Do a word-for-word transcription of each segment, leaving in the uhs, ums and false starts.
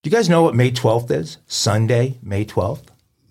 Do you guys know what May twelfth is? Sunday, May twelfth?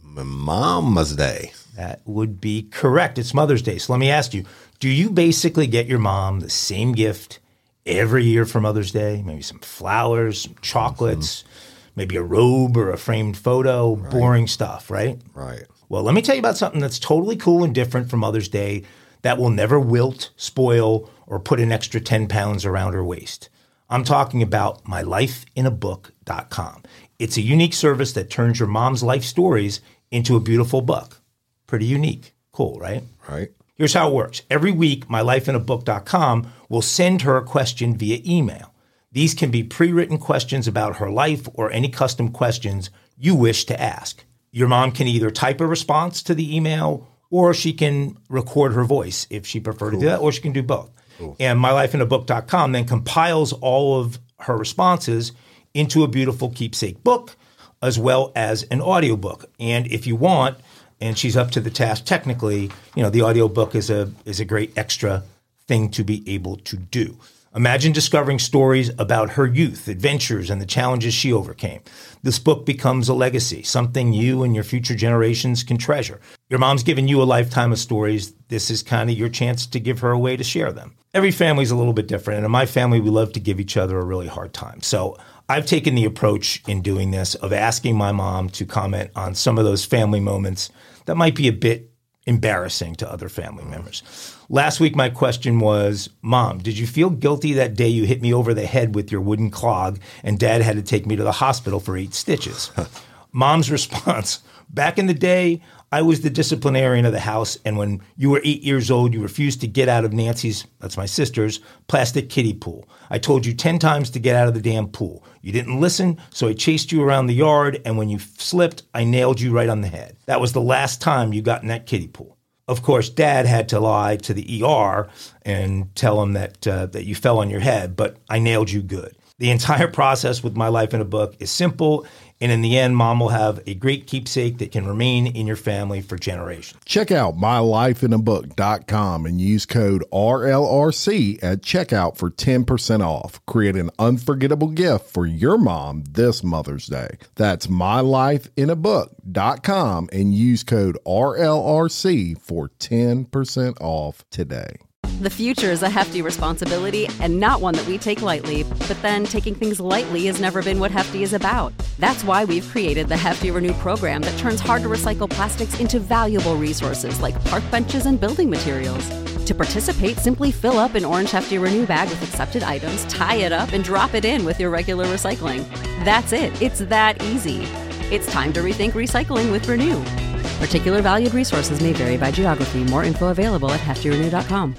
Mama's Day. That would be correct. It's Mother's Day. So let me ask you, do you basically get your mom the same gift every year for Mother's Day? Maybe some flowers, some chocolates, mm-hmm. maybe a robe or a framed photo, right. Boring stuff, right? Right. Well, let me tell you about something that's totally cool and different for Mother's Day that will never wilt, spoil, or put an extra ten pounds around her waist. I'm talking about my life in a book dot com. It's a unique service that turns your mom's life stories into a beautiful book. Pretty unique. Cool, right? Right. Here's how it works. Every week, my life in a book dot com will send her a question via email. These can be pre-written questions about her life or any custom questions you wish to ask. Your mom can either type a response to the email or she can record her voice if she prefers cool. to do that, or she can do both. Cool. And my life in a book dot com then compiles all of her responses into a beautiful keepsake book as well as an audiobook. And if you want, and she's up to the task technically, you know, the audiobook is a is a great extra thing to be able to do. Imagine discovering stories about her youth, adventures, and the challenges she overcame. This book becomes a legacy, something you and your future generations can treasure. Your mom's given you a lifetime of stories. This is kind of your chance to give her a way to share them. Every family's a little bit different, and in my family, we love to give each other a really hard time. So I've taken the approach in doing this of asking my mom to comment on some of those family moments that might be a bit embarrassing to other family members. Last week, my question was, Mom, did you feel guilty that day you hit me over the head with your wooden clog and Dad had to take me to the hospital for eight stitches? Mom's response, back in the day, I was the disciplinarian of the house, and when you were eight years old, you refused to get out of Nancy's, that's my sister's, plastic kiddie pool. I told you ten times to get out of the damn pool. You didn't listen, so I chased you around the yard, and when you slipped, I nailed you right on the head. That was the last time you got in that kiddie pool. Of course, Dad had to lie to the E R and tell him that uh, that you fell on your head, but I nailed you good. The entire process with My Life in a Book is simple, and in the end, Mom will have a great keepsake that can remain in your family for generations. Check out my life in a book dot com and use code R L R C at checkout for ten percent off. Create an unforgettable gift for your mom this Mother's Day. That's my life in a book dot com and use code R L R C for ten percent off today. The future is a hefty responsibility and not one that we take lightly, but then taking things lightly has never been what Hefty is about. That's why we've created the Hefty Renew program that turns hard-to-recycle plastics into valuable resources like park benches and building materials. To participate, simply fill up an orange Hefty Renew bag with accepted items, tie it up, and drop it in with your regular recycling. That's it. It's that easy. It's time to rethink recycling with Renew. Particular valued resources may vary by geography. More info available at hefty renew dot com.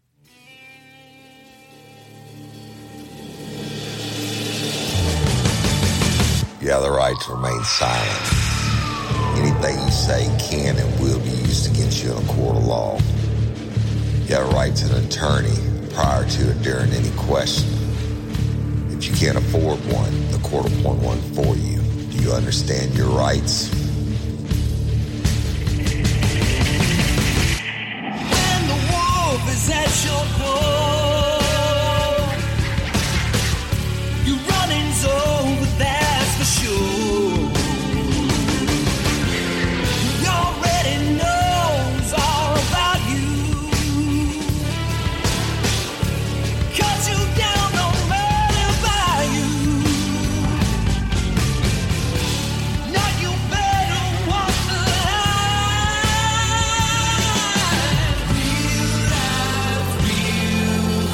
You have the right to remain silent. Anything you say can and will be used against you in a court of law. You have a right to an attorney prior to or during any question. If you can't afford one, the court will appoint one for you. Do you understand your rights? When the wolf is at your door, you running's over there. Sure. He already knows all about you, 'cause you down no matter by you. Now you better walk the line. Real life, real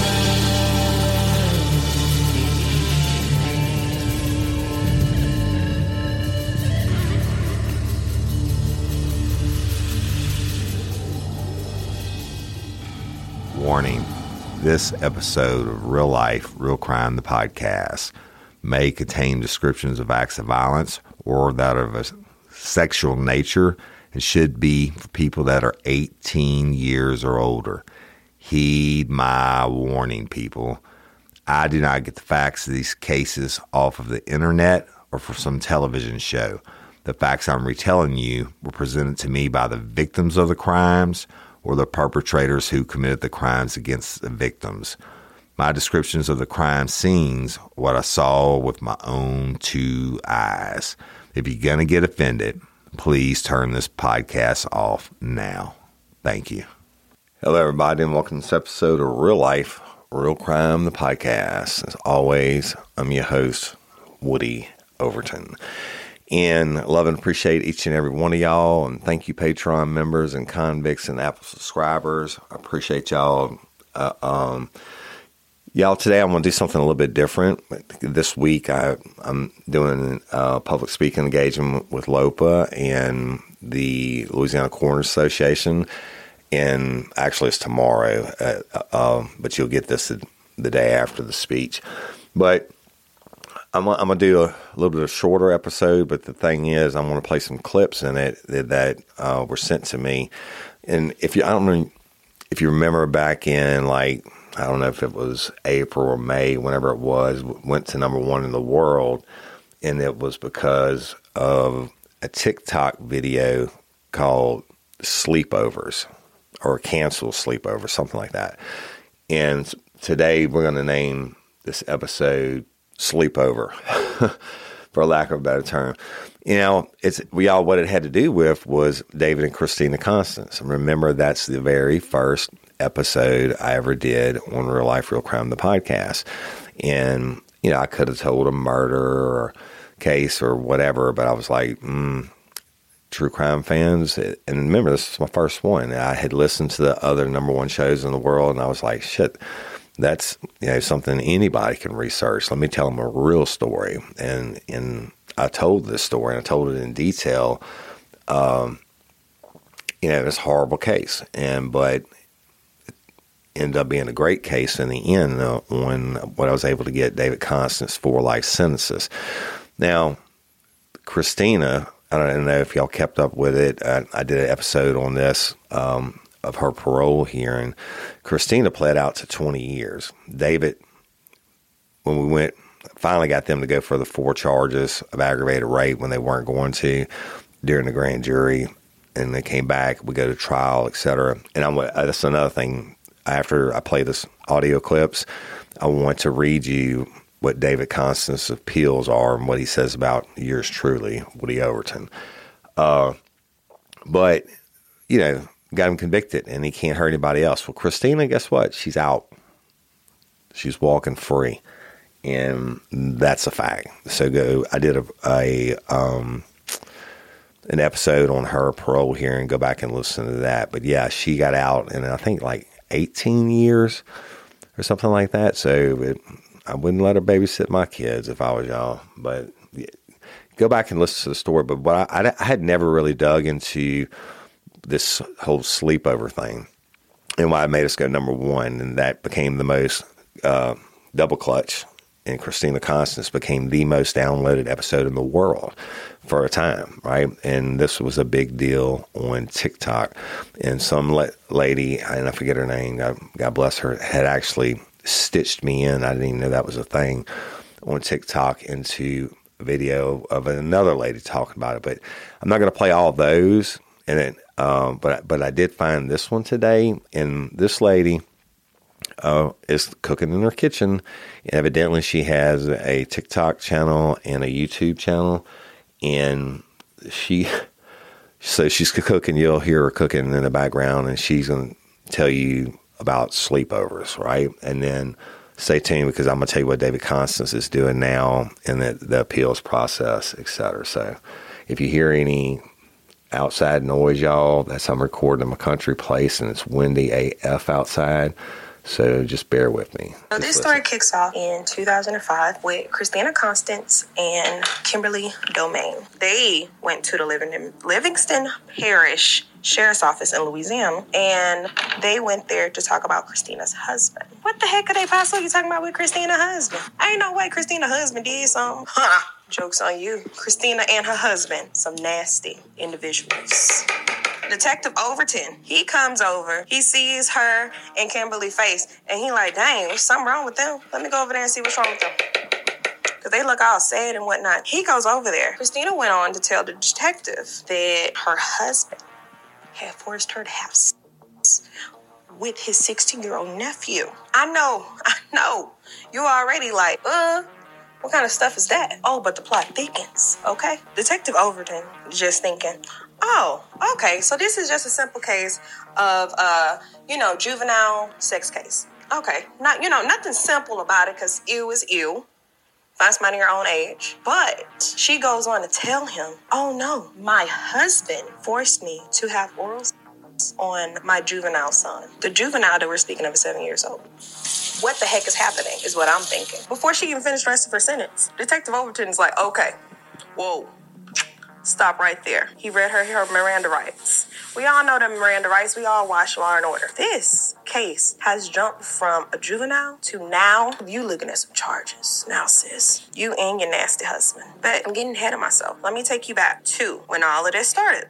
Warning, this episode of Real Life, Real Crime, the podcast, may contain descriptions of acts of violence or that of a sexual nature and should be for people that are eighteen years or older. Heed my warning, people. I do not get the facts of these cases off of the internet or from some television show. The facts I'm retelling you were presented to me by the victims of the crimes or the perpetrators who committed the crimes against the victims. My descriptions of the crime scenes, what I saw with my own two eyes. If you're going to get offended, please turn this podcast off now. Thank you. Hello, everybody, and welcome to this episode of Real Life, Real Crime, the podcast. As always, I'm your host, Woody Overton. And love and appreciate each and every one of y'all. And thank you, Patreon members and convicts and Apple subscribers. I appreciate y'all. Uh, um, y'all, today I'm going to do something a little bit different. This week, I, I'm doing a public speaking engagement with LOPA and the Louisiana Coroners Association. And actually, it's tomorrow, uh, uh, but you'll get this the, the day after the speech. But I'm, I'm going to do a little bit of a shorter episode, but the thing is, I'm going to play some clips in it that, that uh, were sent to me. And if you, I don't know if you remember back in, like, I don't know if it was April or May, whenever it was, went to number one in the world, and it was because of a TikTok video called Sleepovers or Cancel Sleepovers, something like that. And today we're going to name this episode Sleepover, for lack of a better term. You know, it's we all what it had to do with was David and Christina Constance. And remember, that's the very first episode I ever did on Real Life, Real Crime, the podcast. And, you know, I could have told a murder or case or whatever, but I was like, mm, true crime fans. And remember, this was my first one. I had listened to the other number one shows in the world, and I was like, shit, that's, you know, something anybody can research. Let me tell them a real story. And and I told this story, and I told it in detail. Um, you know, it's a horrible case, and but it ended up being a great case in the end uh, when when I was able to get David Constance four life sentences. Now, Christina, I don't know if y'all kept up with it. I, I did an episode on this. Um, of her parole hearing. Christina pled out to twenty years. David, when we went, finally got them to go for the four charges of aggravated rape when they weren't going to during the grand jury, and they came back, we go to trial, et cetera. And I'm, that's another thing. After I play this audio clips, I want to read you what David Constance's appeals are and what he says about yours truly, Woody Overton. Uh, but, you know, got him convicted, and he can't hurt anybody else. Well, Christina, guess what? She's out. She's walking free, and that's a fact. So go. I did a, a um, an episode on her parole hearing. Go back and listen to that. But yeah, she got out in I think like eighteen years or something like that. So it, I wouldn't let her babysit my kids if I was y'all. But yeah, go back and listen to the story. But what I, I, I had never really dug into this whole sleepover thing, and why it made us go number one, and that became the most uh, double clutch, and Christina Constance became the most downloaded episode in the world for a time, right? And this was a big deal on TikTok, and some la- lady, and I forget her name, God, God bless her, had actually stitched me in, I didn't even know that was a thing, on TikTok into a video of another lady talking about it. But I'm not going to play all those, and it Um, but but I did find this one today, and this lady uh, is cooking in her kitchen. And evidently, she has a TikTok channel and a YouTube channel, and she so she's cooking. You'll hear her cooking in the background, and she's going to tell you about sleepovers, right? And then stay tuned, because I'm going to tell you what David Constance is doing now in the, the appeals process, et cetera. So if you hear any outside noise, y'all, that's I'm recording in my country place, and it's windy A F outside, so just bear with me. So this story kicks off in two thousand five with Christina Constance and Kimberly Domain. They went to the Livingston Parish Sheriff's Office in Louisiana, and they went there to talk about Christina's husband. What the heck could they possibly be talking about with Christina's husband? Ain't no way Christina's husband did something. Huh. Joke's on you. Christina and her husband, some nasty individuals. Detective Overton, he comes over, he sees her and Kimberly face, and he like, dang, there's something wrong with them. Let me go over there and see what's wrong with them. Because they look all sad and whatnot. He goes over there. Christina went on to tell the detective that her husband had forced her to have sex with his sixteen-year-old nephew. I know, I know. You're already like, uh, what kind of stuff is that? Oh, but the plot thickens, okay? Detective Overton just thinking, oh, okay, so this is just a simple case of, uh, you know, juvenile sex case. Okay, not, you know, nothing simple about it because ew is ew. Find somebody your own age. But she goes on to tell him, oh no, my husband forced me to have oral sex on my juvenile son. The juvenile that we're speaking of is seven years old. What the heck is happening is what I'm thinking. Before she even finished the rest of her sentence, Detective Overton is like, okay, whoa, stop right there. He read her her Miranda rights. We all know the Miranda rights. We all watch Law and Order. This case has jumped from a juvenile to now you looking at some charges. Now, sis, you and your nasty husband. But I'm getting ahead of myself. Let me take you back to when all of this started.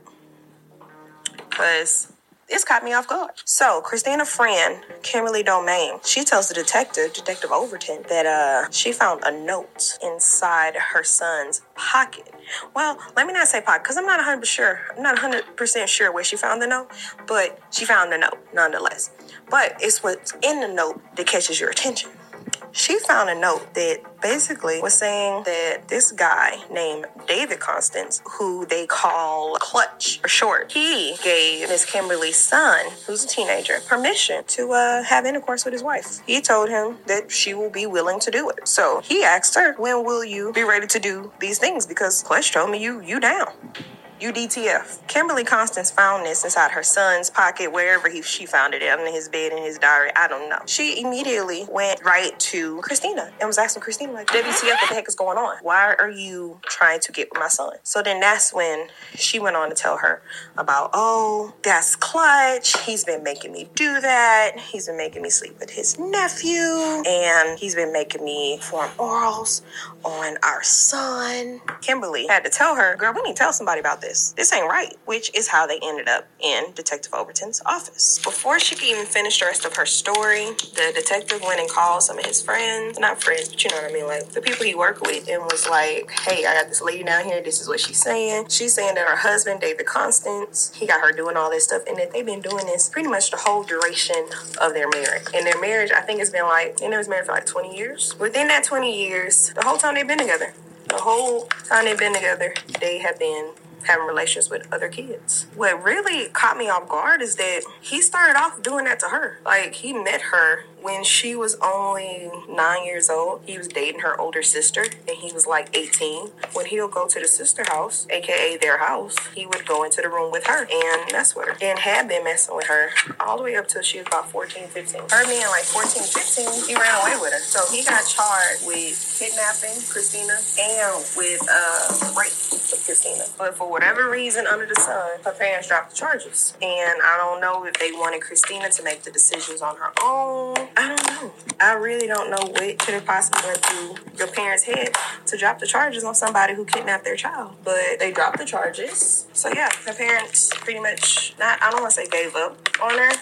Because this caught me off guard. So, Christina's friend, Kimberly Domain, she tells the detective, Detective Overton, that uh, she found a note inside her son's pocket. Well, let me not say pocket, because I'm not one hundred percent sure. I'm not one hundred percent sure where she found the note, but she found the note, nonetheless. But it's what's in the note that catches your attention. She found a note that basically was saying that this guy named David Constance, who they call Clutch for short, he gave Miss Kimberly's son, who's a teenager, permission to uh, have intercourse with his wife. He told him that she will be willing to do it. So he asked her, when will you be ready to do these things? Because Clutch told me you you down. U D T F. Kimberly Constance found this inside her son's pocket, wherever he, she found it, under his bed, in his diary, I don't know. She immediately went right to Christina and was asking Christina, like, W T F, what the heck is going on? Why are you trying to get with my son? So then that's when she went on to tell her about, oh, that's Clutch. He's been making me do that. He's been making me sleep with his nephew. And he's been making me perform orals on our son. Kimberly had to tell her, girl, we need to tell somebody about this. This ain't right, which is how they ended up in Detective Overton's office. Before she could even finish the rest of her story, the detective went and called some of his friends, not friends, but you know what I mean, like the people he worked with, and was like, hey, I got this lady down here, this is what she's saying. She's saying that her husband, David Constance, he got her doing all this stuff, and that they've been doing this pretty much the whole duration of their marriage. And their marriage, I think it's been like, and it was married for like twenty years. Within that twenty years, the whole time they've been together, the whole time they've been together, they have been having relations with other kids. What really caught me off guard is that he started off doing that to her. Like, he met her when she was only nine years old. He was dating her older sister, and he was like eighteen. When he'll go to the sister house, aka their house, he would go into the room with her and mess with her, and had been messing with her all the way up till she was about fourteen, fifteen. Her being like fourteen, fifteen, he ran away with her. So he got charged with kidnapping Christina and with uh, rape of Christina. But for whatever reason under the sun, her parents dropped the charges. And I don't know if they wanted Christina to make the decisions on her own. I don't know. I really don't know what could have possibly went through your parents' head to drop the charges on somebody who kidnapped their child. But they dropped the charges. So yeah, her parents pretty much, not, I don't want to say gave up on her,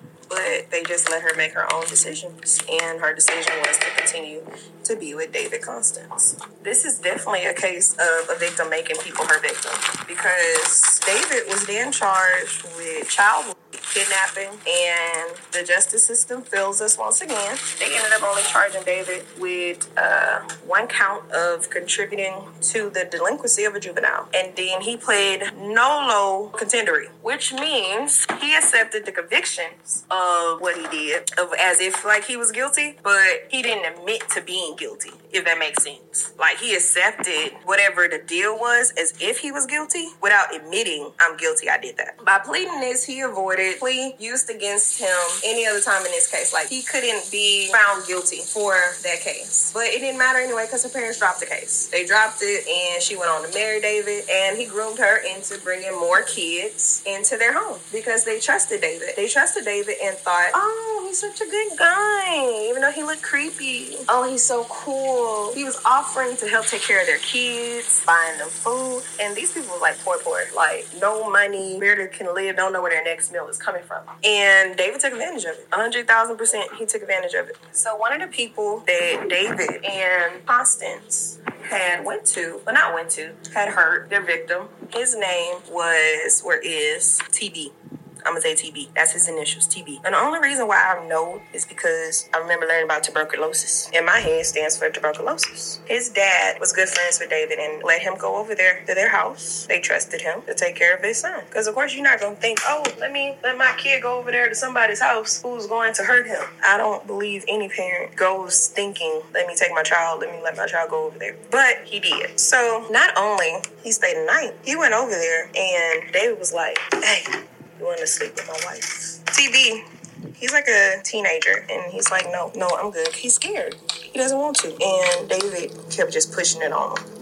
but they just let her make her own decisions. And her decision was to continue to be with David Constance. This is definitely a case of a victim making people her victim, because David was then charged with child kidnapping, and the justice system fails us once again. They ended up only charging David with uh, one count of contributing to the delinquency of a juvenile. And then he played nolo contendory, which means he accepted the convictions of what he did, of as if like he was guilty, but he didn't admit to being guilty, if that makes sense. Like, he accepted whatever the deal was as if he was guilty without admitting, I'm guilty, I did that. By pleading this, he avoided plea used against him any other time in this case. Like, he couldn't be found guilty for that case. But it didn't matter anyway, because her parents dropped the case. They dropped it, and she went on to marry David, and he groomed her into bringing more kids into their home because they trusted David. They trusted David and thought, oh, he's such a good guy, even though he looked creepy. Oh, he's so cool. He was offering to help take care of their kids, buying them food, and these people were like poor, poor, like no money, barely can live, don't know where their next meal is coming from. And David took advantage of it. one hundred thousand percent he took advantage of it. So one of the people that David and Constance had went to, well not went to, had hurt their victim. His name was, or is, T B. I'm gonna say T B. That's his initials, T B. And the only reason why I know is because I remember learning about tuberculosis. In my head, stands for tuberculosis. His dad was good friends with David and let him go over there to their house. They trusted him to take care of his son. Because of course you're not gonna think, oh, let me let my kid go over there to somebody's house who's going to hurt him. I don't believe any parent goes thinking, let me take my child, let me let my child go over there. But he did. So not only he stayed the night, he went over there and David was like, hey, you want to sleep with my wife? T B, he's like a teenager, and he's like, no, no, I'm good. He's scared. He doesn't want to. And David kept just pushing it on him.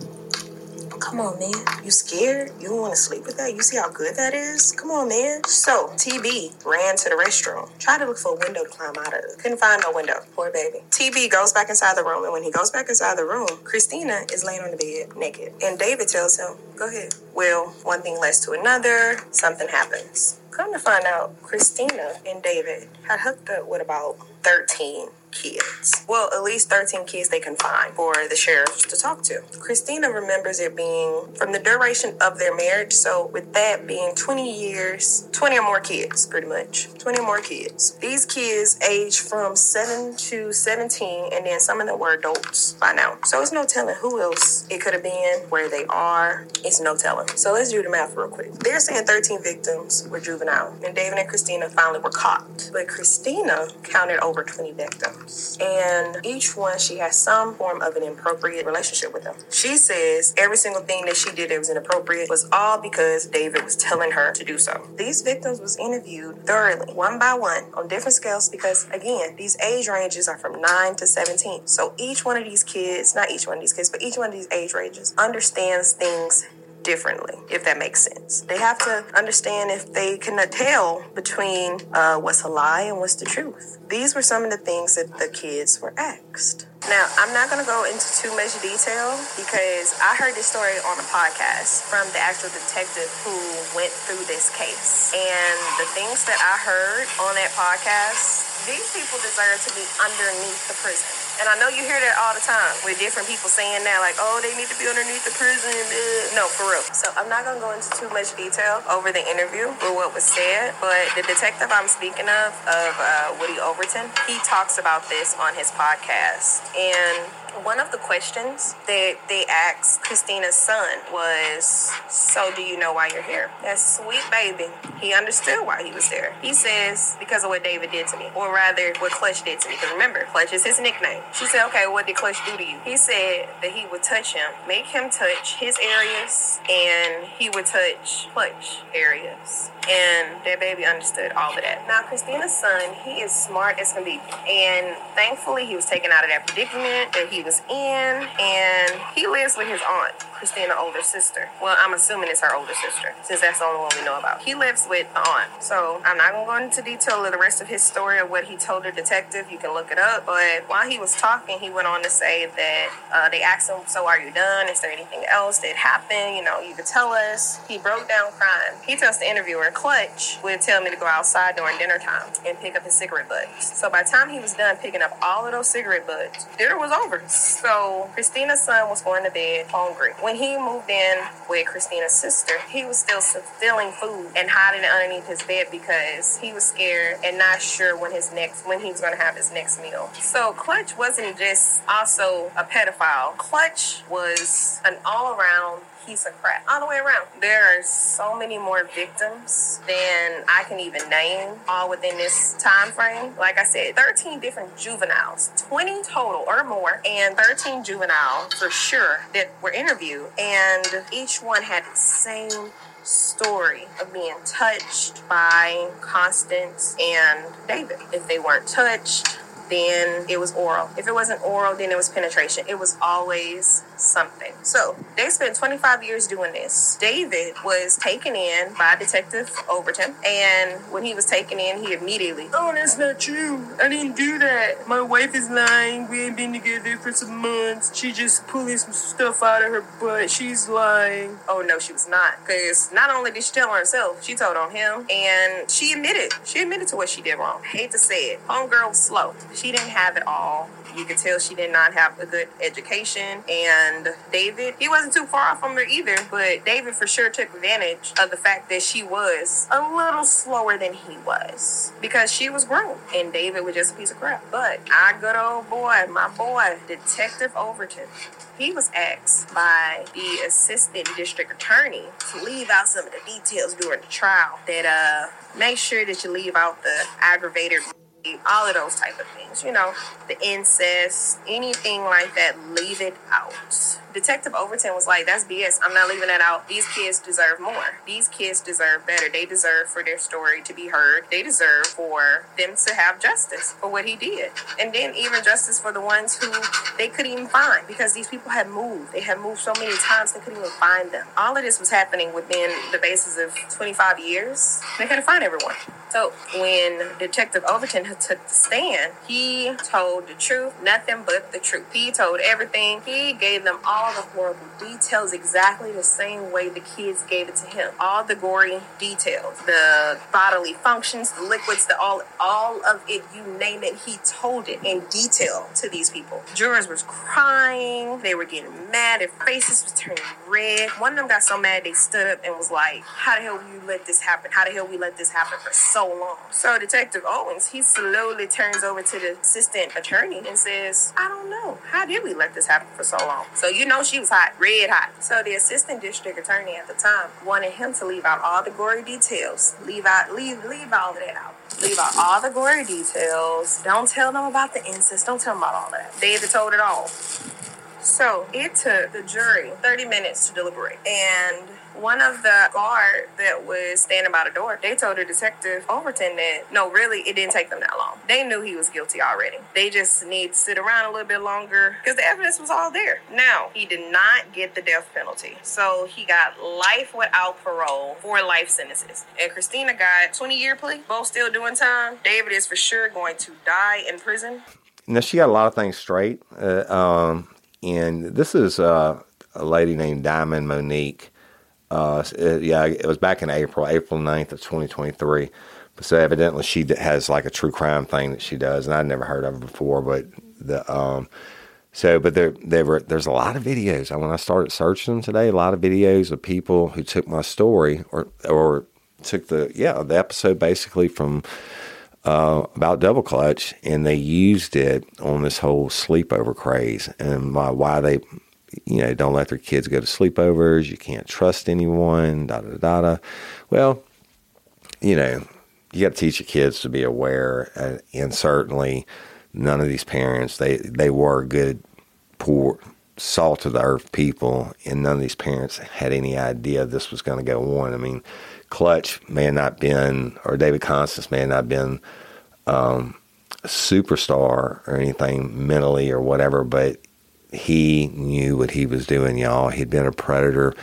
Come on, man. You scared? You don't want to sleep with that? You see how good that is? Come on, man. So, T B ran to the restroom. Tried to look for a window to climb out of. Couldn't find no window. Poor baby. T B goes back inside the room, and when he goes back inside the room, Christina is laying on the bed naked. And David tells him, go ahead. Well, one thing leads to another. Something happens. Come to find out, Christina and David had hooked up with about thirteen kids. Well, at least thirteen kids they can find for the sheriff to talk to. Christina remembers it being from the duration of their marriage, so with that being twenty years, twenty or more kids, pretty much. twenty or more kids. These kids aged from seven to seventeen, and then some of them were adults by now. So it's no telling who else it could have been, where they are. It's no telling. So let's do the math real quick. They're saying thirteen victims were juvenile, and David and Christina finally were caught. But Christina counted over twenty victims. And each one, she has some form of an inappropriate relationship with them. She says every single thing that she did that was inappropriate was all because David was telling her to do so. These victims was interviewed thoroughly, one by one, on different scales because, again, these age ranges are from nine to seventeen. So each one of these kids, not each one of these kids, but each one of these age ranges understands things differently, if that makes sense. They have to understand if they can tell between uh, what's a lie and what's the truth. These were some of the things that the kids were asked. Now, I'm not going to go into too much detail because I heard this story on a podcast from the actual detective who went through this case. And the things that I heard on that podcast, these people deserve to be underneath the prison. And I know you hear that all the time with different people saying that, like, oh, they need to be underneath the prison. No, for real. So I'm not going to go into too much detail over the interview or what was said, but the detective I'm speaking of, of uh, Woody Overton, he talks about this on his podcast. And one of the questions that they asked Christina's son was, so do you know why you're here? That sweet baby, he understood why he was there. He says, because of what David did to me, or rather, what Clutch did to me. Because remember, Clutch is his nickname. She said, okay, what did Clutch do to you? He said that he would touch him, make him touch his areas, and he would touch Clutch areas. And that baby understood all of that. Now, Christina's son, he is smart as can be. And thankfully, he was taken out of that predicament that he was in. And he lives with his aunt, Christina's older sister. Well, I'm assuming it's her older sister, since that's the only one we know about. He lives with the aunt. So I'm not going to go into detail of the rest of his story of what he told the detective. You can look it up. But while he was talking, he went on to say that uh, they asked him, so are you done? Is there anything else that happened? You know, you could tell us. He broke down crying. He tells the interviewer, Clutch would tell me to go outside during dinner time and pick up his cigarette butts. So by the time he was done picking up all of those cigarette butts, dinner was over. So Christina's son was going to bed hungry. When he moved in with Christina's sister, he was still stealing food and hiding it underneath his bed because he was scared and not sure when his next when he was going to have his next meal. So Clutch wasn't just also a pedophile. Clutch was an all-around piece of crap all the way around. There are so many more victims than I can even name, all within this time frame. Like I said, thirteen different juveniles, twenty total or more, and thirteen juveniles for sure that were interviewed, and each one had the same story of being touched by Constance and David. If they weren't touched, then it was oral. If it wasn't oral, then it was penetration. It was always something. So they spent twenty-five years doing this. David was taken in by Detective Overton, and when he was taken in, he immediately, oh, that's not true. I didn't do that. My wife is lying. We ain't been together for some months. She just pulling some stuff out of her butt. She's lying. Oh, no, she was not. Because not only did she tell on herself, she told on him, and she admitted. She admitted to what she did wrong. I hate to say it. Homegirl was slow. She didn't have it all You could tell she did not have a good education. And David, he wasn't too far off from her either, but David for sure took advantage of the fact that she was a little slower than he was because she was grown and David was just a piece of crap. But our good old boy, my boy, Detective Overton, he was asked by the assistant district attorney to leave out some of the details during the trial. That uh, make sure that you leave out the aggravated, all of those type of things. You know, the incest, anything like that, leave it out. Detective Overton was like, that's B S. I'm not leaving that out. These kids deserve more. These kids deserve better. They deserve for their story to be heard. They deserve for them to have justice for what he did. And then even justice for the ones who they couldn't even find because these people had moved. They had moved so many times they couldn't even find them. All of this was happening within the basis of twenty-five years. They couldn't find everyone. So when Detective Overton took the stand, he told the truth, nothing but the truth. He told everything. He gave them all the horrible details exactly the same way the kids gave it to him. All the gory details, the bodily functions, the liquids, the all, all of it, you name it, he told it in detail to these people. Jurors was crying. They were getting mad. Their faces was turning red. One of them got so mad they stood up and was like, how the hell will you let this happen? How the hell we let this happen for so long? So Detective Owens, he slowly turns over to the assistant attorney and says, I don't know. How did we let this happen for so long? So you know she was hot, red hot. So the assistant district attorney at the time wanted him to leave out all the gory details. Leave out, leave, leave all of that out. Leave out all the gory details. Don't tell them about the incest. Don't tell them about all that. David told it all. So it took the jury thirty minutes to deliberate. And one of the guard that was standing by the door, they told the Detective Overton that, no, really, it didn't take them that long. They knew he was guilty already. They just need to sit around a little bit longer because the evidence was all there. Now, he did not get the death penalty. So he got life without parole, four life sentences. And Christina got twenty-year plea, both still doing time. David is for sure going to die in prison. Now, she got a lot of things straight. Uh, um, and this is uh, a lady named Diamond Monique. Uh, it, yeah, it was back in April, April ninth of twenty twenty-three. So evidently she has like a true crime thing that she does, and I'd never heard of her before. But the um, so but there there were there's a lot of videos. When I started searching them today, a lot of videos of people who took my story or or took the yeah the episode basically from uh, about Double Clutch, and they used it on this whole sleepover craze and why why they. You know, don't let their kids go to sleepovers. You can't trust anyone, da da da da. Well, you know, you got to teach your kids to be aware. Uh, and certainly none of these parents, they, they were good, poor, salt of the earth people. And none of these parents had any idea this was going to go on. I mean, Clutch may have not been, or David Constance may have not been um, a superstar or anything mentally or whatever, but he knew what he was doing, y'all. He'd been a predator.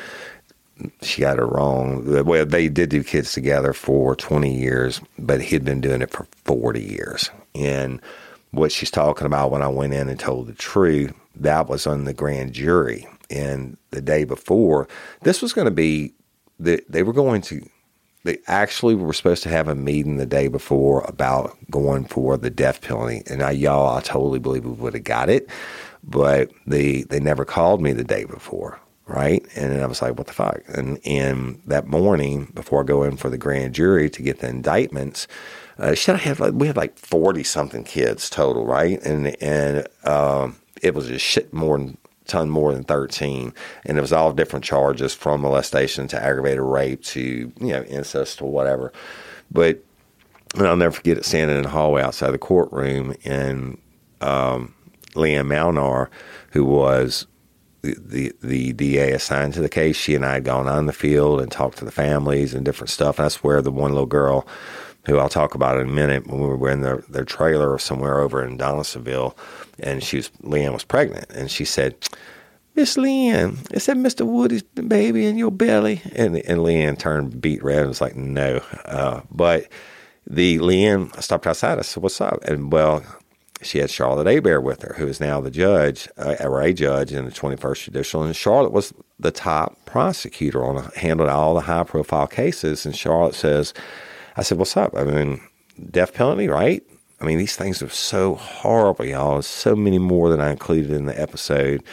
She got it wrong. Well, they did do kids together for twenty years, but he'd been doing it for forty years. And what she's talking about when I went in and told the truth, that was on the grand jury. And the day before, this was going to be, they, they were going to, they actually were supposed to have a meeting the day before about going for the death penalty. And I, y'all, I totally believe we would have got it. But they they never called me the day before, right? And I was like, what the fuck? And and that morning, before I go in for the grand jury to get the indictments, uh, should I have like we had like forty something kids total, right? And and um, it was just shit more than ton more than thirteen, and it was all different charges from molestation to aggravated rape to you know incest or whatever. But and I'll never forget it standing in the hallway outside the courtroom and. Um, Leanne Malnar, who was the, the the D A assigned to the case, she and I had gone on the field and talked to the families and different stuff. And that's where the one little girl, who I'll talk about in a minute, when we were in their, their trailer somewhere over in Donaldsonville, and she was Leanne was pregnant, and she said, Miss Leanne, is that Mister Woody's baby in your belly? And and Leanne turned beet red and was like, no. Uh, but the Leanne stopped outside. I said, what's up? And well, she had Charlotte Hebert with her, who is now the judge, uh, or a judge in the twenty-first Judicial. And Charlotte was the top prosecutor on handled all the high-profile cases. And Charlotte says, I said, what's up? I mean, death penalty, right? I mean, these things are so horrible, y'all. There's so many more than I included in the episode.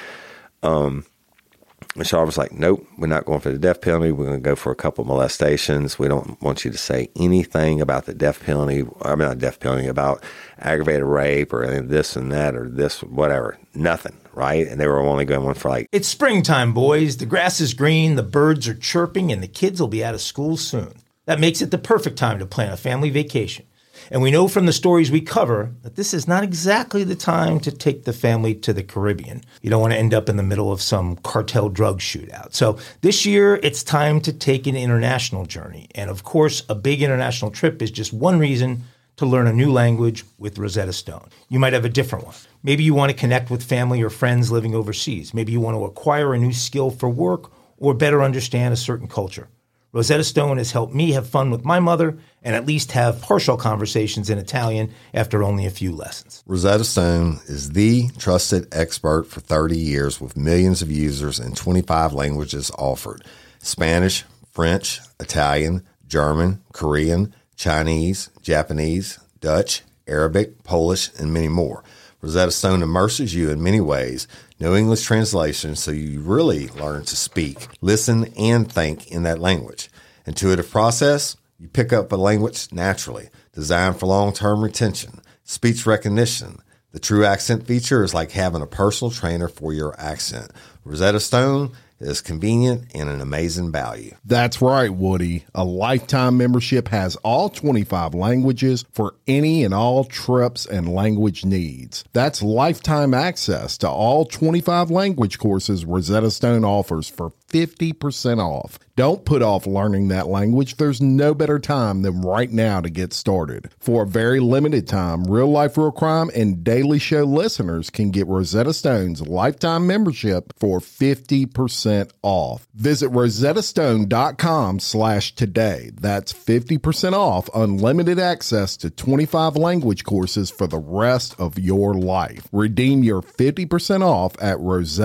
Um, and Char was like, nope, we're not going for the death penalty. We're going to go for a couple molestations. We don't want you to say anything about the death penalty. I mean, not death penalty, about aggravated rape or any of this and that or this, whatever. Nothing, right? And they were only going for like... It's springtime, boys. The grass is green, the birds are chirping, and the kids will be out of school soon. That makes it the perfect time to plan a family vacation. And we know from the stories we cover that this is not exactly the time to take the family to the Caribbean. You don't want to end up in the middle of some cartel drug shootout. So this year, it's time to take an international journey. And of course, a big international trip is just one reason to learn a new language with Rosetta Stone. You might have a different one. Maybe you want to connect with family or friends living overseas. Maybe you want to acquire a new skill for work or better understand a certain culture. Rosetta Stone has helped me have fun with my mother and at least have partial conversations in Italian after only a few lessons. Rosetta Stone is the trusted expert for thirty years with millions of users in twenty-five languages offered. Spanish, French, Italian, German, Korean, Chinese, Japanese, Dutch, Arabic, Polish, and many more. Rosetta Stone immerses you in many ways. No English translation, so you really learn to speak, listen, and think in that language. Intuitive process, you pick up a language naturally. Designed for long-term retention. Speech recognition. The True Accent feature is like having a personal trainer for your accent. Rosetta Stone is convenient and an amazing value. That's right, Woody. A lifetime membership has all twenty-five languages for any and all trips and language needs. That's lifetime access to all twenty-five language courses Rosetta Stone offers for fifty percent off. Don't put off learning that language. There's no better time than right now to get started. For a very limited time, Real Life, Real Crime and Daily Show listeners can get Rosetta Stone's lifetime membership for fifty percent off. Visit rosettastone.com slash today. That's fifty percent off unlimited access to twenty-five language courses for the rest of your life. Redeem your fifty percent off at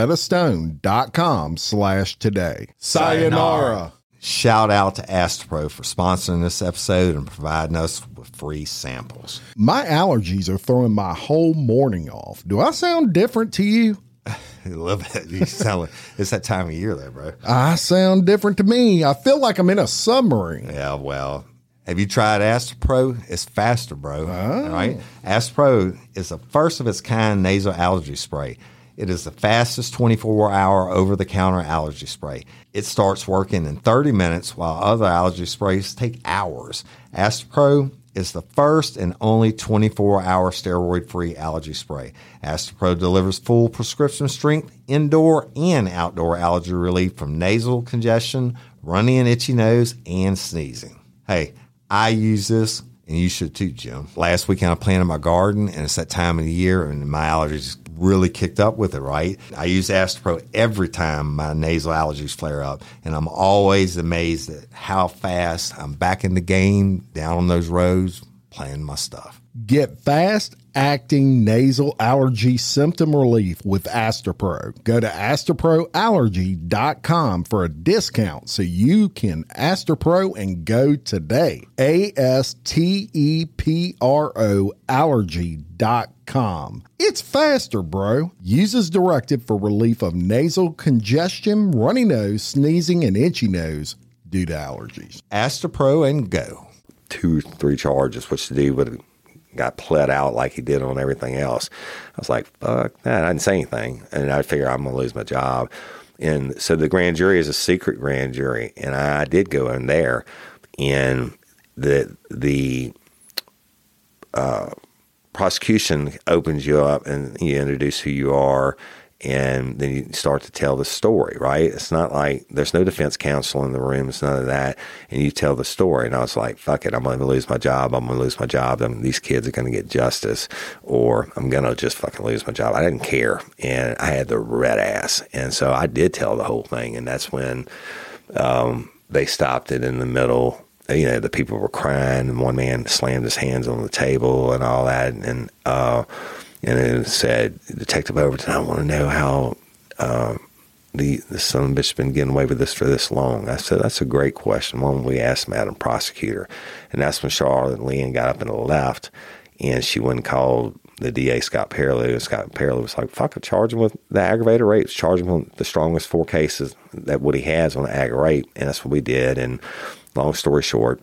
rosettastone.com slash today. Sayonara. Shout out to Astepro for sponsoring this episode and providing us with free samples. My allergies are throwing my whole morning off. Do I sound different to you? A little bit. You sound like it's that time of year there, bro. I sound different to me. I feel like I'm in a submarine. Yeah, well, have you tried Astepro? It's faster, bro. Oh. All right? Astepro is the first of its kind nasal allergy spray. It is the fastest twenty-four hour over-the-counter allergy spray. It starts working in thirty minutes while other allergy sprays take hours. Astepro is the first and only twenty-four hour steroid-free allergy spray. Astepro delivers full prescription strength, indoor and outdoor allergy relief from nasal congestion, runny and itchy nose, and sneezing. Hey, I use this, and you should too, Jim. Last weekend I planted my garden, and it's that time of the year, and my allergies really kicked up with it, right? I use Astepro every time my nasal allergies flare up, and I'm always amazed at how fast I'm back in the game, down on those roads, playing my stuff. Get fast-acting nasal allergy symptom relief with Astepro. Go to astepro allergy dot com for a discount so you can Astepro and go today. A S T E P R O allergy dot com. It's faster, bro. Use as directed for relief of nasal congestion, runny nose, sneezing, and itchy nose due to allergies. Astepro and go. Two, three charges, which the dude would got pled out like he did on everything else. I was like, fuck that. I didn't say anything. And I figure I'm going to lose my job. And so the grand jury is a secret grand jury. And I did go in there. And the the uh, prosecution opens you up and you introduce who you are. And then you start to tell the story, right? It's not like there's no defense counsel in the room. It's none of that. And you tell the story. And I was like, fuck it. I'm going to lose my job. I'm going to lose my job. I'm, these kids are going to get justice, or I'm going to just fucking lose my job. I didn't care. And I had the red ass. And so I did tell the whole thing. And that's when um, they stopped it in the middle. You know, the people were crying, and one man slammed his hands on the table and all that. And, uh, And it said, Detective Overton, I want to know how uh, the, the son of a bitch has been getting away with this for this long. I said, that's a great question. Why don't we ask Madam Prosecutor? And that's when Charlotte and Leanne got up and left. and she wouldn't call the D A, Scott Perlew, and Scott Perlew was like, fuck it, charge him with the aggravated rape, charge him with the strongest four cases that Woody has on the ag rape, and that's what we did. And long story short,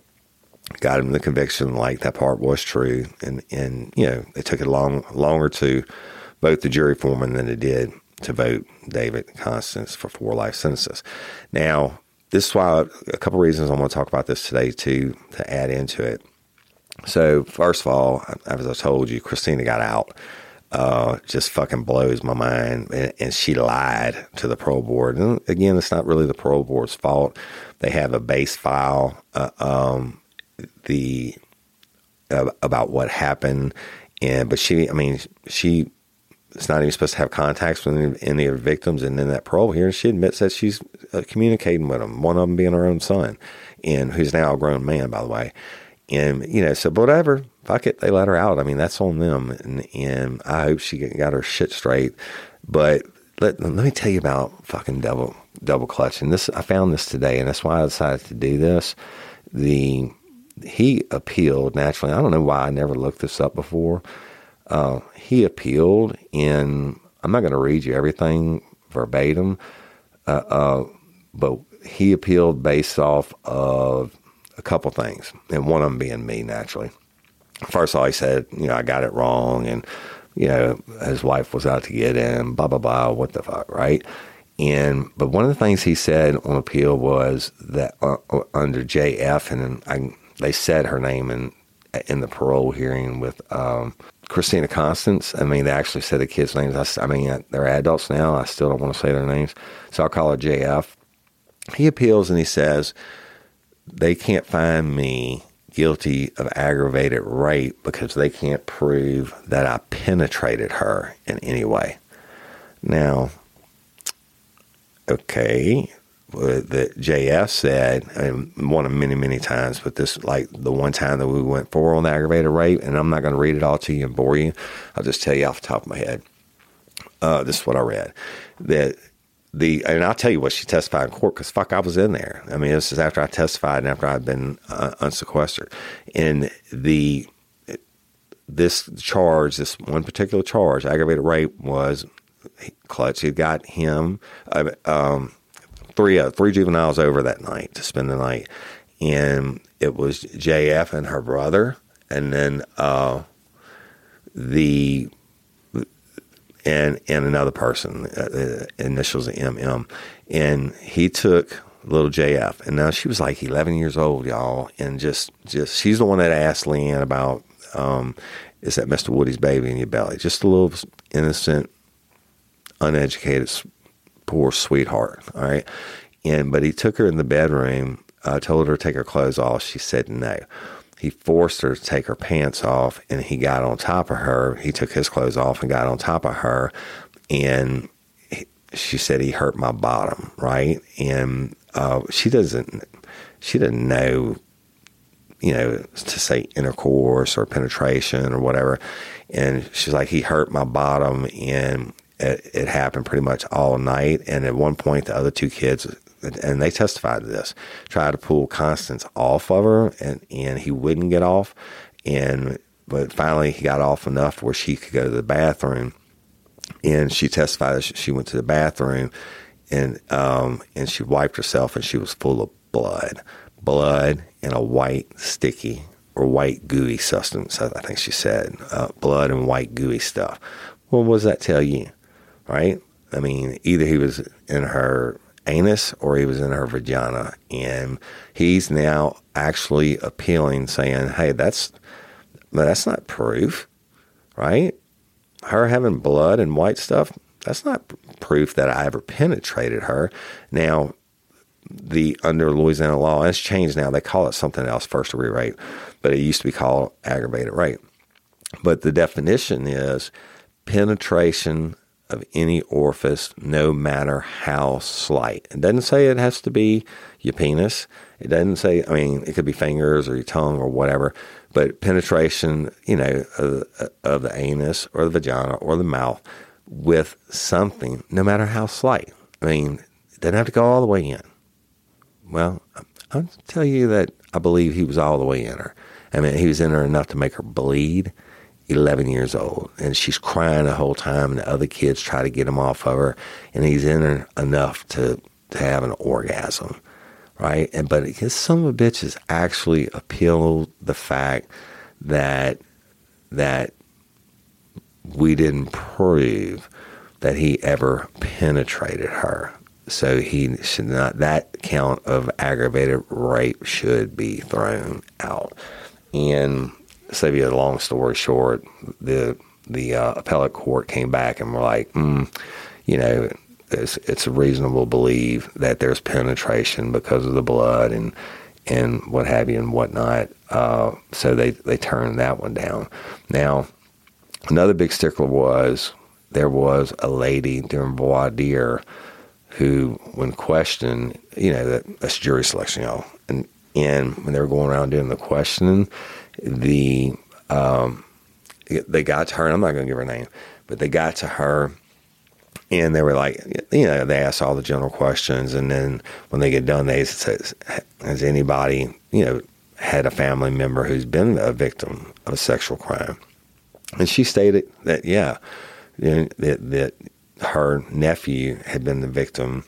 got him the conviction, like that part was true, and, and you know, it took it long longer to vote the jury foreman than it did to vote David Constance for four life sentences. Now, this is why a couple of reasons I want to talk about this today, too, to add into it. So, first of all, as I told you, Christina got out. Uh, just fucking blows my mind. And, and she lied to the parole board. And again, it's not really the parole board's fault. They have a base file uh, um, the uh, about what happened. And but she, I mean, she is not even supposed to have contacts with any, any of the victims. And then that parole hearing, she admits that she's uh, communicating with them, one of them being her own son, and who's now a grown man, by the way. And, you know, so whatever, fuck it, they let her out. I mean, that's on them. And, and I hope she got her shit straight. But let, let me tell you about fucking double double clutch. And this, I found this today, and that's why I decided to do this. The He appealed, naturally. I don't know why I never looked this up before. Uh, he appealed, and I'm not going to read you everything verbatim, uh, uh, but he appealed based off of a couple things, and one of them being me, naturally. First of all, he said, you know, I got it wrong, and, you know, his wife was out to get him, blah, blah, blah, what the fuck, right? And, but one of the things he said on appeal was that uh, under J F, and I, they said her name in, in the parole hearing with um, Christina Constance. I mean, they actually said the kids' names. I, I mean, they're adults now. I still don't want to say their names. So I'll call her J F. He appeals and he says, they can't find me guilty of aggravated rape because they can't prove that I penetrated her in any way. Now, okay, the J F said, and one of many, many times, but this, like the one time that we went for on the aggravated rape, and I'm not going to read it all to you and bore you. I'll just tell you off the top of my head. Uh, this is what I read. That The and I'll tell you what she testified in court, because fuck, I was in there. I mean, this is after I testified and after I'd been uh, unsequestered. And the this charge, this one particular charge, aggravated rape, was Clutch. He got him uh, um, three uh, three juveniles over that night to spend the night, and it was J F and her brother, and then uh, the. And and another person, uh, initials M M, and he took little J F, and now she was like eleven years old, y'all, and just just she's the one that asked Leanne about, um, is that Mister Woody's baby in your belly? Just a little innocent, uneducated, poor sweetheart, all right. And but he took her in the bedroom, uh, told her to take her clothes off. She said no. He forced her to take her pants off, and he got on top of her. He took his clothes off and got on top of her, and he, she said he hurt my bottom, right? And uh, she doesn't, she didn't know, you know, to say intercourse or penetration or whatever. And she's like, he hurt my bottom, and it, it happened pretty much all night. And at one point, the other two kids, and they testified to this, tried to pull Constance off of her, and, and he wouldn't get off. And but finally he got off enough where she could go to the bathroom, and she testified that she went to the bathroom, and um, and she wiped herself, and she was full of blood, blood and a white sticky or white gooey substance. I think she said uh, blood and white gooey stuff. Well, what does that tell you, right? I mean, either he was in her anus or he was in her vagina, and he's now actually appealing, saying, hey, that's that's not proof, right? Her having blood and white stuff, that's not proof that I ever penetrated her. Now, the under Louisiana law, it's changed now, they call it something else, first degree rape, but it used to be called aggravated rape. But the definition is penetration of any orifice, no matter how slight. It doesn't say it has to be your penis. It doesn't say, I mean, it could be fingers or your tongue or whatever, but penetration, you know, of, of the anus or the vagina or the mouth with something, no matter how slight. I mean, it doesn't have to go all the way in. Well, I'll tell you that I believe he was all the way in her. I mean, he was in her enough to make her bleed. eleven years old, and she's crying the whole time, and the other kids try to get him off of her, and he's in her enough to, to have an orgasm, right? And but his son of a bitch has actually appealed the fact that that we didn't prove that he ever penetrated her. So he should not, that count of aggravated rape should be thrown out. And so, to be a long story short, the the uh, appellate court came back and were like, mm, you know, it's, it's reasonable to believe that there's penetration because of the blood and and what have you and whatnot. Uh, so they, they turned that one down. Now, another big stickler was there was a lady during voir dire who, when questioned, you know, that, that's jury selection, y'all. And, and when they were going around doing the questioning, the um, they got to her, and I'm not going to give her name, but they got to her, and they were like, you know, they asked all the general questions, and then when they get done, they said, has anybody, you know, had a family member who's been a victim of a sexual crime? And she stated that, yeah, that, that her nephew had been the victim.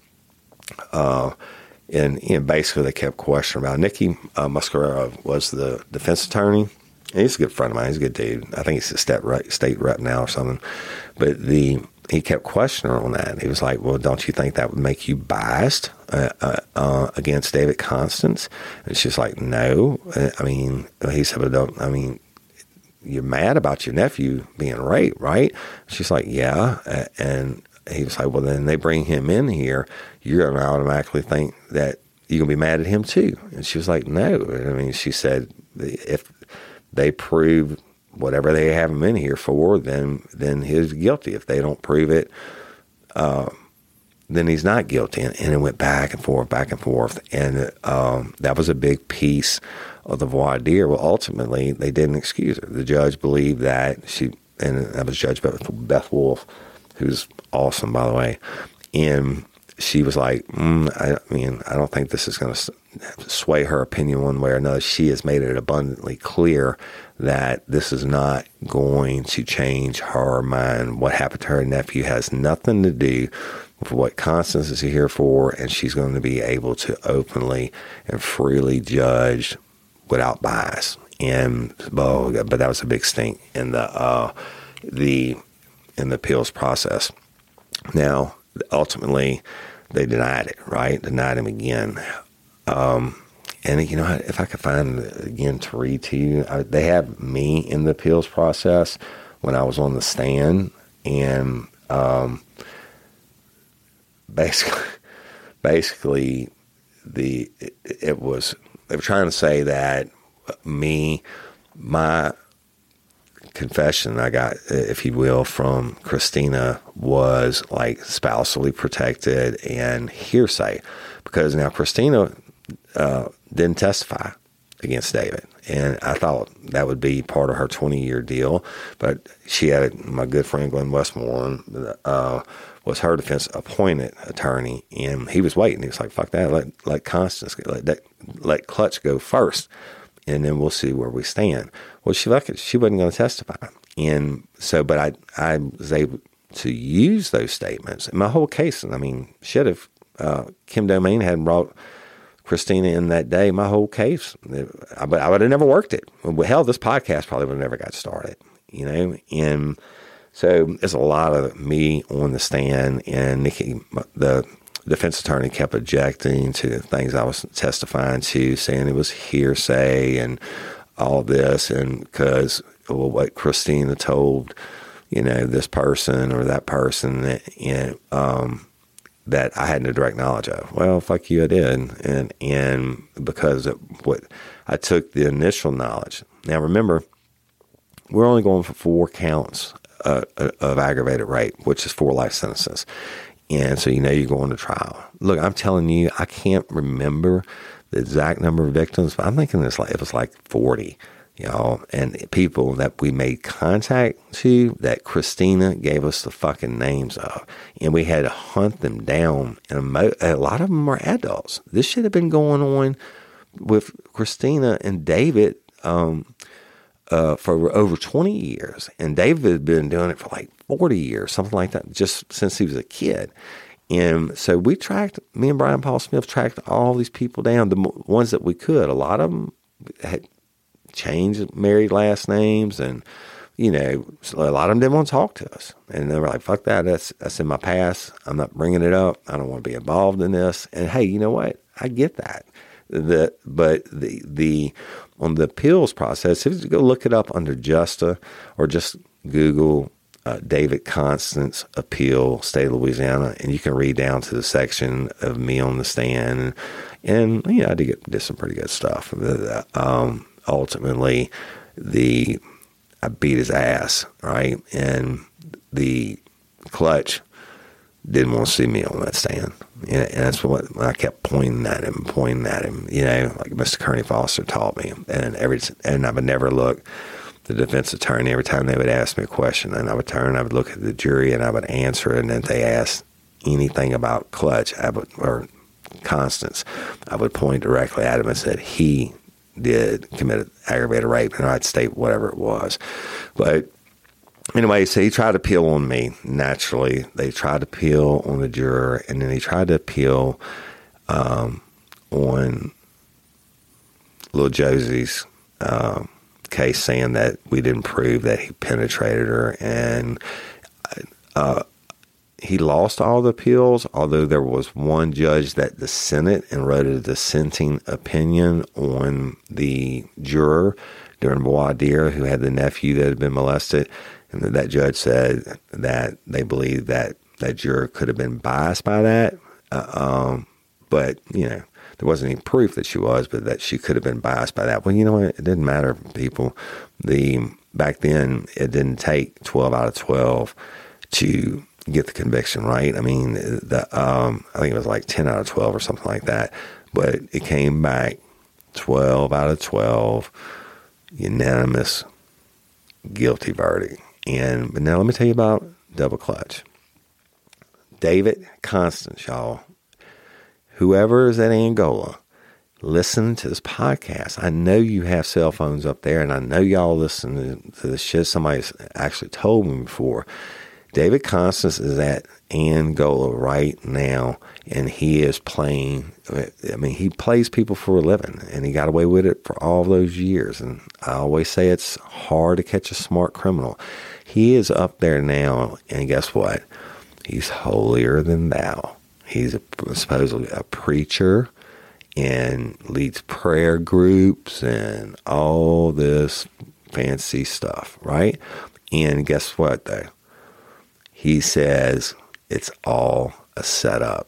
Uh, and you know, basically they kept questioning about Nicky uh, Muscarero was the defense attorney. And he's a good friend of mine. He's a good dude. I think he's a state rep, state rep now or something. But the he kept questioning her on that. He was like, well, don't you think that would make you biased uh, uh, uh, against David Constance? And she's like, no. I mean, he said, but don't, I mean, you're mad about your nephew being raped, right? She's like, yeah. And he was like, well, then they bring him in here, you're going to automatically think that you're going to be mad at him too. And she was like, no. I mean, she said, if they prove whatever they have him in here for, then then he's guilty. If they don't prove it, uh, then he's not guilty. And, and it went back and forth, back and forth. And um, that was a big piece of the voir dire. Well, ultimately, they didn't excuse her. The judge believed that she, and that was Judge Beth, Beth Wolf, who's awesome, by the way. And she was like, mm, I mean, I don't think this is going to sway her opinion one way or another. She has made it abundantly clear that this is not going to change her mind. What happened to her nephew has nothing to do with what Constance is here for, and she's going to be able to openly and freely judge without bias. And oh, but that was a big stink in the uh, the in the appeals process. Now, ultimately, they denied it, right? Denied him again. Um, and, you know, if I could find, again, to read to you, I, they have me in the appeals process when I was on the stand. And um, basically, basically, the it, it was, they were trying to say that me, my confession I got, if you will, from Christina was like spousally protected and hearsay, because now Christina uh, didn't testify against David, and I thought that would be part of her twenty-year deal, but she had my good friend Glenn Westmoreland uh, was her defense appointed attorney, and he was waiting. He was like, "Fuck that! Let let Constance let that let Clutch go first, and then we'll see where we stand." Well, she like she wasn't going to testify, and so, but I I was able to use those statements in my whole case. And I mean, should have uh, Kim Domain hadn't brought Christina in that day, my whole case, I, I would have never worked it. Well, hell, this podcast probably would have never got started, you know. And so there's a lot of me on the stand, and Nicky, the defense attorney, kept objecting to things I was testifying to, saying it was hearsay and all this, and because well, what Christina told, you know, this person or that person, that, and um, that I had no direct knowledge of. Well, fuck you, I did, and and because of what I took the initial knowledge. Now, remember, we're only going for four counts uh, of aggravated rape, which is four life sentences, and so you know you're going to trial. Look, I'm telling you, I can't remember the exact number of victims, but I'm thinking it's like, it was like forty, you know, and people that we made contact to that Christina gave us the fucking names of, and we had to hunt them down, and a, mo- a lot of them are adults. This should have been going on with Christina and David um, uh, for over twenty years. And David had been doing it for like forty years, something like that, just since he was a kid. And so we tracked, me and Brian Paul Smith tracked all these people down, the ones that we could. A lot of them had changed married last names, and, you know, a lot of them didn't want to talk to us. And they were like, fuck that, that's, that's in my past. I'm not bringing it up. I don't want to be involved in this. And hey, you know what? I get that. The, but the, the, on the appeals process, if you go look it up under Justa or just Google Uh, David Constance appeal, state of Louisiana, and you can read down to the section of me on the stand, and, and yeah, I did get did some pretty good stuff. Um, ultimately, the I beat his ass, right, and the clutch didn't want to see me on that stand, and, and that's what I kept pointing at him, pointing at him, you know, like Mister Kearney Foster taught me, and every and I would never look. The defense attorney, every time they would ask me a question, and I would turn, I would look at the jury, and I would answer it. And if they asked anything about Clutch I would, or Constance, I would point directly at him and said he did commit aggravated rape, and I'd state whatever it was. But anyway, so he tried to appeal on me. Naturally, they tried to appeal on the juror, and then he tried to appeal um, on Lil Josie's um, case, saying that we didn't prove that he penetrated her, and uh, he lost all the appeals, although there was one judge that dissented and wrote a dissenting opinion on the juror during voir dire who had the nephew that had been molested, and that judge said that they believed that that juror could have been biased by that, uh, um, but, you know, there wasn't any proof that she was, but that she could have been biased by that. Well, you know what? It didn't matter, people. The back then, it didn't take twelve out of twelve to get the conviction, right? I mean, the um, I think it was like ten out of twelve or something like that. But it came back twelve out of twelve, unanimous guilty verdict. And but now let me tell you about double clutch. David Constance, y'all. Whoever is at Angola, listen to this podcast. I know you have cell phones up there, and I know y'all listen to, to the shit somebody's actually told me before. David Constance is at Angola right now, and he is playing. I mean, he plays people for a living, and he got away with it for all those years. And I always say it's hard to catch a smart criminal. He is up there now, and guess what? He's holier than thou. He's a, supposedly a preacher and leads prayer groups and all this fancy stuff, right? And guess what, though? He says it's all a setup.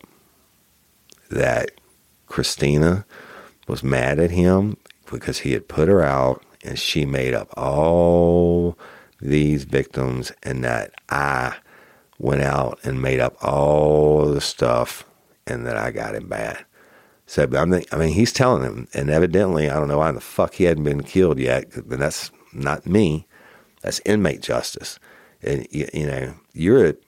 That Christina was mad at him because he had put her out, and she made up all these victims, and that I went out and made up all the stuff, and that I got him bad. So, I mean, I mean, he's telling him, and evidently, I don't know why the fuck he hadn't been killed yet, but that's not me. That's inmate justice. And, you, you know, you're at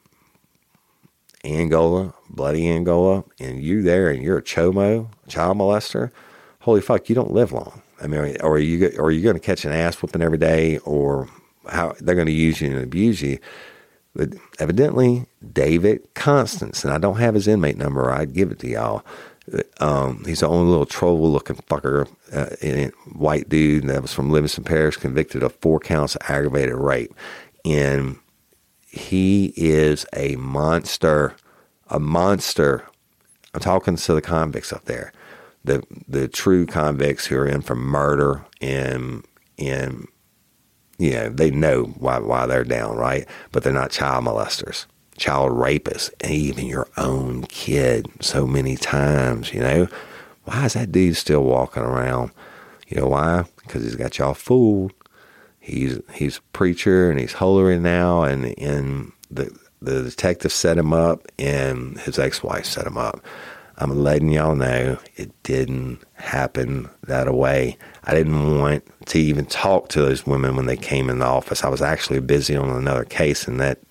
Angola, bloody Angola, and you there, and you're a chomo, child molester. Holy fuck, you don't live long. I mean, or are you, or are you going to catch an ass whooping every day, or how they're going to use you and abuse you? But evidently, David Constance, and I don't have his inmate number, I'd give it to y'all. Um, he's the only little troll-looking fucker, uh, in white dude that was from Livingston Parish, convicted of four counts of aggravated rape. And he is a monster, a monster. I'm talking to the convicts up there, the the true convicts who are in for murder and and. You know, they know why why they're down, right? But they're not child molesters, child rapists, and even your own kid so many times, you know. Why is that dude still walking around? You know why? Because he's got y'all fooled. He's he's a preacher, and he's holier now, and, and the, the detective set him up, and his ex-wife set him up. I'm letting y'all know it didn't happen that way. I didn't want to even talk to those women when they came in the office. I was actually busy on another case, and that,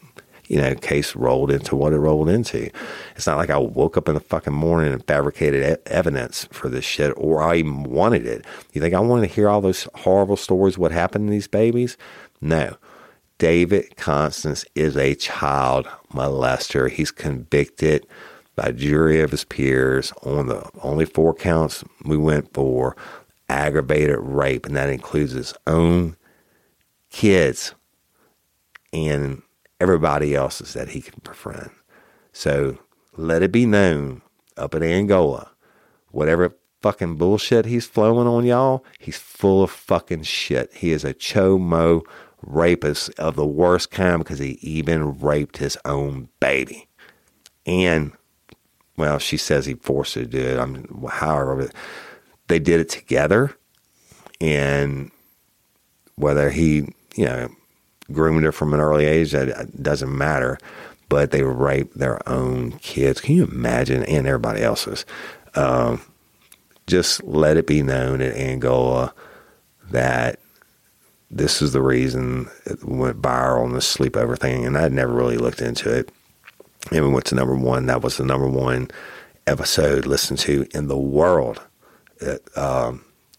you know, case rolled into what it rolled into. It's not like I woke up in the fucking morning and fabricated e- evidence for this shit, or I even wanted it. You think I wanted to hear all those horrible stories, what happened to these babies? No. David Constance is a child molester. He's convicted by a jury of his peers on the only four counts we went for, aggravated rape, and that includes his own kids and everybody else's that he can befriend. So let it be known up in Angola, whatever fucking bullshit he's flowing on y'all, he's full of fucking shit. He is a chomo rapist of the worst kind because he even raped his own baby. And, well, she says he forced her to do it. I mean, however, they did it together. And whether he, you know, groomed her from an early age, that doesn't matter. But they raped their own kids. Can you imagine? And everybody else's. Um, just let it be known in Angola that this is the reason it went viral on the sleepover thing. And I'd never really looked into it. And we went to number one. That was the number one episode listened to in the world. It, um,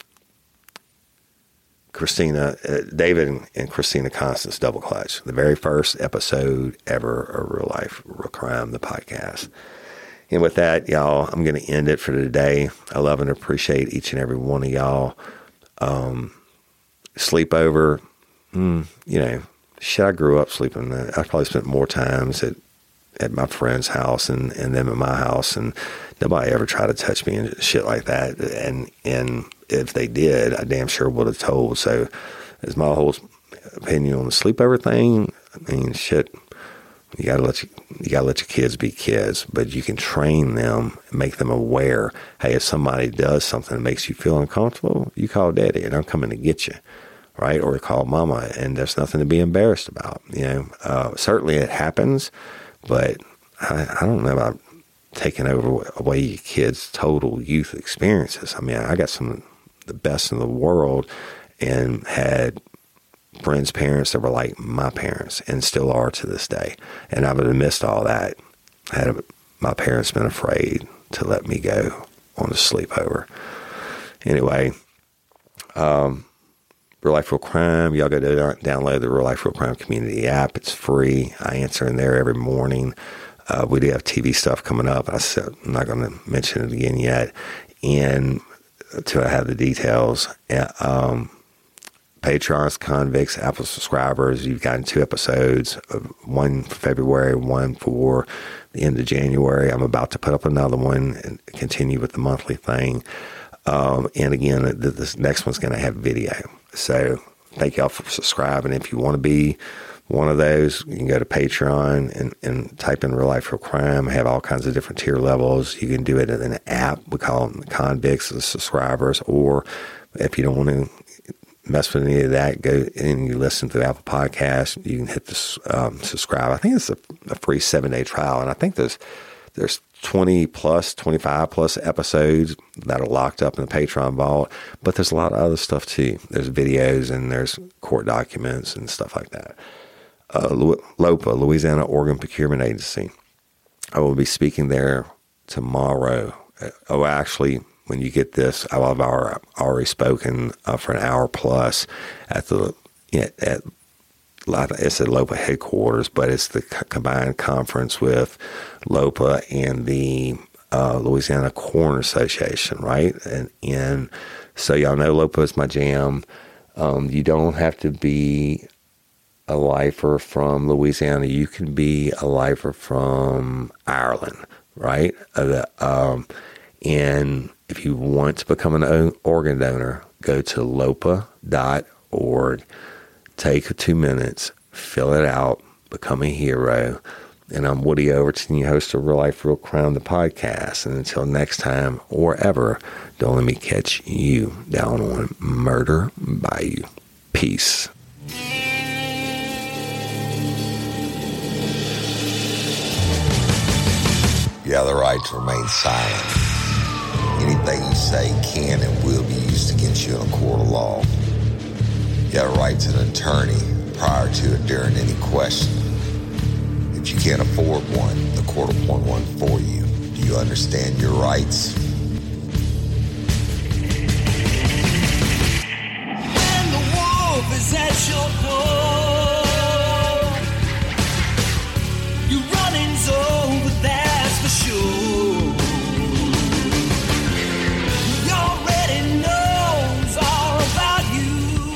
Christina, uh, David and, and Christina Constance double clutch. The very first episode ever of Real Life, Real Crime, the podcast. And with that, y'all, I'm going to end it for today. I love and appreciate each and every one of y'all. Um, sleepover, mm, you know, shit, I grew up sleeping. I probably spent more times at, at my friend's house and, and them at my house, and nobody ever tried to touch me and shit like that. And, and if they did, I damn sure would have told. So it's my whole opinion on the sleepover thing. I mean, shit, you gotta let you, you gotta let your kids be kids, but you can train them, make them aware. Hey, if somebody does something that makes you feel uncomfortable, you call daddy and I'm coming to get you. Right? Or call mama, and there's nothing to be embarrassed about. You know, uh, certainly it happens, but I, I don't know about taking over away your kids' total youth experiences. I mean, I got some of the best in the world and had friends' parents that were like my parents and still are to this day. And I would have missed all that had my parents been afraid to let me go on a sleepover. Anyway, um, Real Life, Real Crime. Y'all go to download the Real Life, Real Crime community app. It's free. I answer in there every morning. Uh, we do have T V stuff coming up. I said, I'm not going to mention it again yet. And until I have the details, um, Patrons, convicts, Apple subscribers, you've gotten two episodes, one for February, one for the end of January. I'm about to put up another one and continue with the monthly thing. Um, and again, this next one's going to have video. So thank y'all for subscribing. If you want to be one of those, you can go to Patreon and, and type in Real Life, Real Crime. I have all kinds of different tier levels. You can do it in an app. We call them convicts as subscribers. Or if you don't want to mess with any of that, go and you listen to the Apple Podcast. You can hit the um, subscribe. I think it's a, a free seven-day trial. And I think there's there's twenty plus, twenty-five plus episodes that are locked up in the Patreon vault, but there's a lot of other stuff too. There's videos and there's court documents and stuff like that. Uh, LOPA, Louisiana Organ Procurement Agency. I will be speaking there tomorrow. Oh, actually, when you get this, I will have already spoken uh, for an hour plus at the, at, at it's at LOPA headquarters, but it's the combined conference with LOPA and the uh, Louisiana Corn Association, right? And, and so y'all know LOPA is my jam. Um, you don't have to be a lifer from Louisiana. You can be a lifer from Ireland, right? Uh, um, and if you want to become an organ donor, go to lopa dot org. Take two minutes, fill it out, become a hero. And I'm Woody Overton, your host of Real Life, Real Crime, the podcast. And until next time or ever, don't let me catch you down on Murder Bayou. Peace. You have the right to remain silent. Anything you say can and will be used against you in a court of law. You have a right to an attorney prior to or during any question. If but you can't afford one. The court will appoint one for you. Do you understand your rights? When the wolf is at your door, your running's over, that's for sure. He already knows all about you.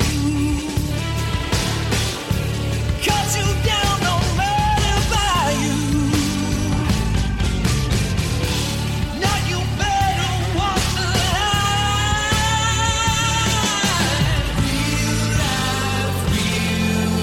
Cut you down, no matter by you. Now you better walk the line. Real life, real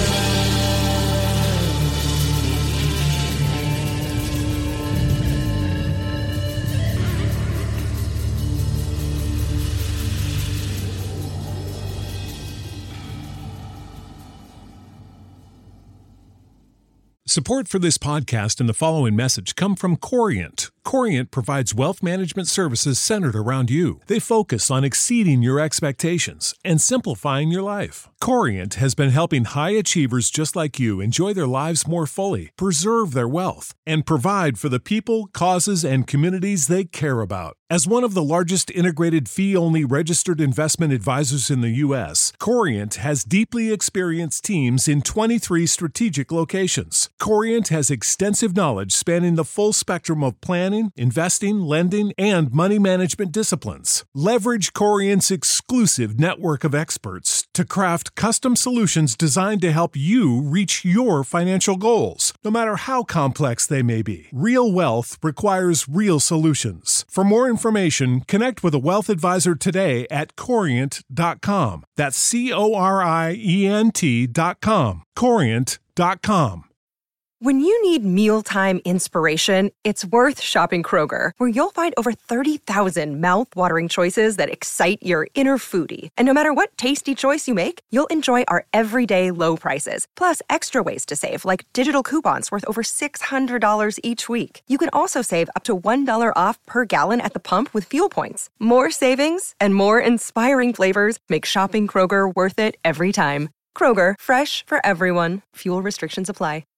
Support for this podcast and the following message come from Corient. Corient provides wealth management services centered around you. They focus on exceeding your expectations and simplifying your life. Corient has been helping high achievers just like you enjoy their lives more fully, preserve their wealth, and provide for the people, causes, and communities they care about. As one of the largest integrated fee-only registered investment advisors in the U S, Corient has deeply experienced teams in twenty-three strategic locations. Corient has extensive knowledge spanning the full spectrum of planning, investing, lending, and money management disciplines. Leverage Corient's exclusive network of experts to craft custom solutions designed to help you reach your financial goals, no matter how complex they may be. Real wealth requires real solutions. For more information, connect with a wealth advisor today at corient dot com. That's C O R I E N T dot com. corient dot com. When you need mealtime inspiration, it's worth shopping Kroger, where you'll find over thirty thousand mouth-watering choices that excite your inner foodie. And no matter what tasty choice you make, you'll enjoy our everyday low prices, plus extra ways to save, like digital coupons worth over six hundred dollars each week. You can also save up to one dollar off per gallon at the pump with fuel points. More savings and more inspiring flavors make shopping Kroger worth it every time. Kroger, fresh for everyone. Fuel restrictions apply.